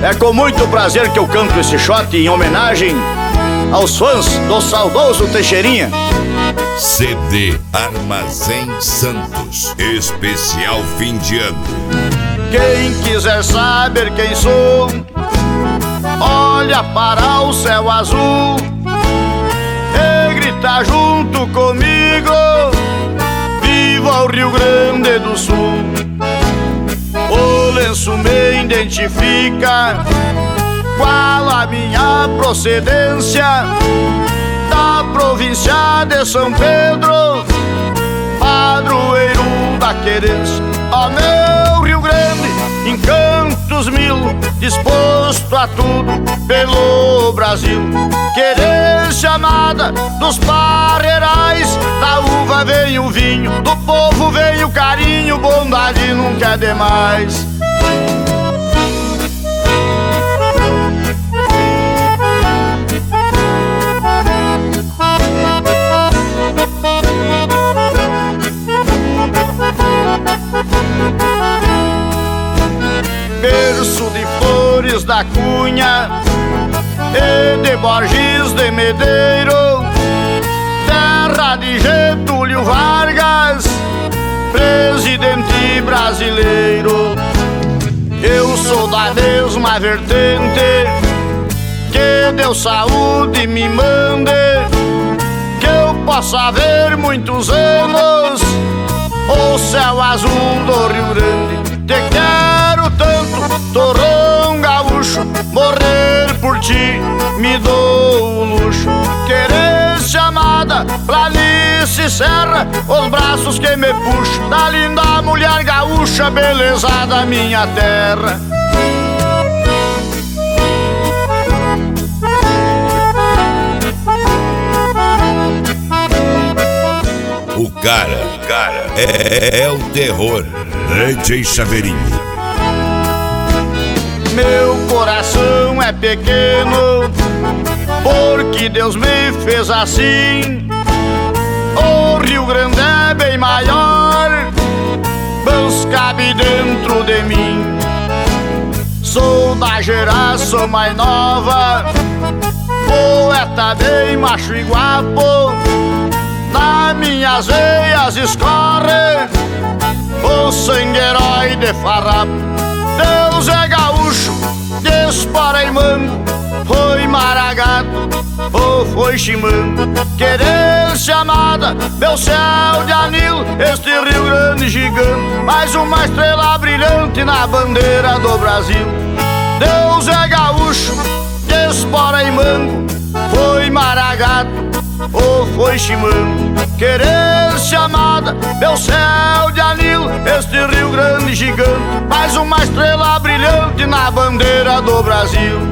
É com muito prazer que eu canto esse shot em homenagem aos fãs do saudoso Teixeirinha. CD Armazém Santos, especial fim de ano. Quem quiser saber quem sou, olha para o céu azul e grita junto comigo: viva o Rio Grande do Sul! O lenço me identifica, qual a minha procedência, da província de São Pedro, padroeiro da querência. Ó meu Rio Grande, encantos mil, disposto a tudo pelo Brasil. Querência amada dos parreirais, da uva vem o vinho, do povo vem o carinho, bondade nunca é demais. Berço de Flores da Cunha e de Borges de Medeiro, terra de Getúlio Vargas, presidente brasileiro. Eu sou da mesma vertente, que Deus saúde me mande, que eu possa ver muitos anos o céu azul do Rio Grande. Te quero tanto, torrão gaúcho, morrer por ti me dou o luxo. Querência amada, planície e serra, os braços que me puxam da linda mulher gaúcha, beleza da minha terra. O cara é o terror. DJ Chaveirinho. Meu coração é pequeno, porque Deus me fez assim. O Rio Grande é bem maior, mas cabe dentro de mim. Sou da geração mais nova, poeta bem macho e guapo, nas minhas veias escorre o sangue herói de farrapo. Deus é gaúcho, dispara em mango, foi maragato ou foi chimango. Querência amada, meu céu de anil, este Rio Grande gigante, mais uma estrela brilhante na bandeira do Brasil. Deus é gaúcho, dispara em mango, foi maragato ou foi chimango. Querência amada, meu céu de anil, este Rio Grande gigante, mais uma estrela brilhante na bandeira do Brasil.